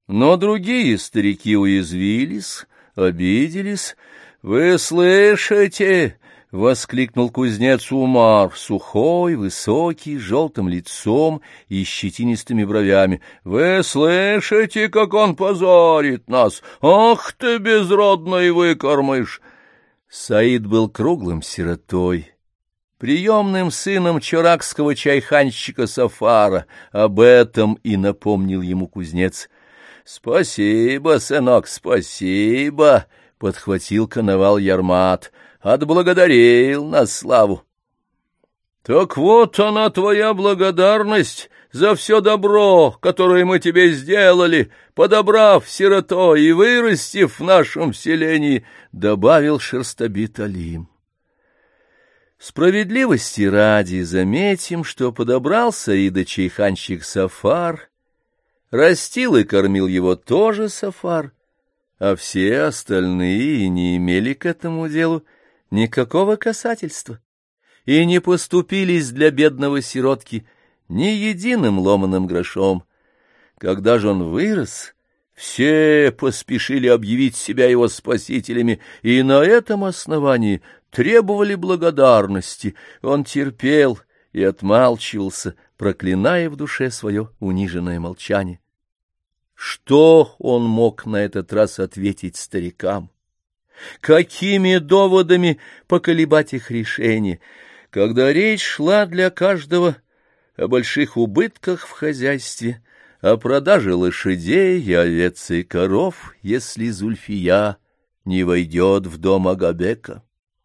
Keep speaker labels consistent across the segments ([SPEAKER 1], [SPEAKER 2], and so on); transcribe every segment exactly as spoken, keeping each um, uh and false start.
[SPEAKER 1] Но другие старики уязвились, обиделись. — Вы слышите? — воскликнул кузнец Умар, сухой, высокий, с желтым лицом и щетинистыми бровями. — Вы слышите, как он позорит нас? Ах ты, безродный выкормыш! Саид был круглым сиротой, приемным сыном чоракского чайханщика Сафара. Об этом и напомнил ему кузнец. — Спасибо, сынок, спасибо! — подхватил коновал Ярмат. — Отблагодарил на славу. — Так вот она, твоя благодарность за все добро, которое мы тебе сделали, подобрав сиротой и вырастив в нашем селении, — добавил шерстобит Алим. Справедливости ради заметим, что подобрал Саида чайханщик Сафар, растил и кормил его тоже Сафар, а все остальные не имели к этому делу никакого касательства и не поступились для бедного сиротки ни единым ломаным грошом. Когда же он вырос, все поспешили объявить себя его спасителями, и на этом основании требовали благодарности. Он терпел и отмалчивался, проклиная в душе свое униженное молчание. Что он мог на этот раз ответить старикам? Какими доводами поколебать их решение, когда речь шла для каждого о больших убытках в хозяйстве, о продаже лошадей и овец и коров, если Зульфия не войдет в дом Агабека?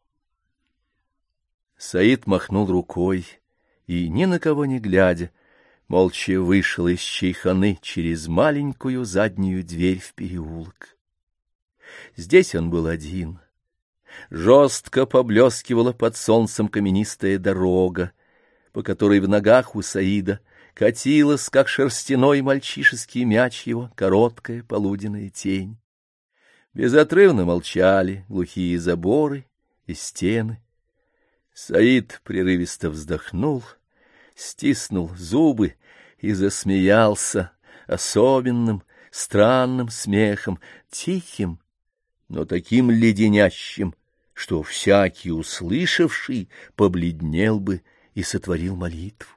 [SPEAKER 1] Саид махнул рукой и, ни на кого не глядя, молча вышел из чайханы через маленькую заднюю дверь в переулок. Здесь он был один. Жестко поблескивала под солнцем каменистая дорога, по которой в ногах у Саида катилась, как шерстяной мальчишеский мяч, его короткая полуденная тень. Безотрывно молчали глухие заборы и стены. Саид прерывисто вздохнул, стиснул зубы и засмеялся особенным, странным смехом, тихим, но таким леденящим, что всякий услышавший побледнел бы и сотворил молитву.